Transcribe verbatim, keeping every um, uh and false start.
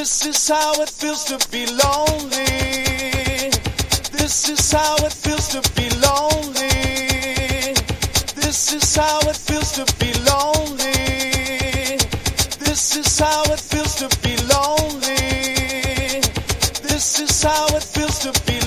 This is how it feels to be lonely. This is how it feels to be lonely. This is how it feels to be lonely. This is how it feels to be lonely. This is how it feels to be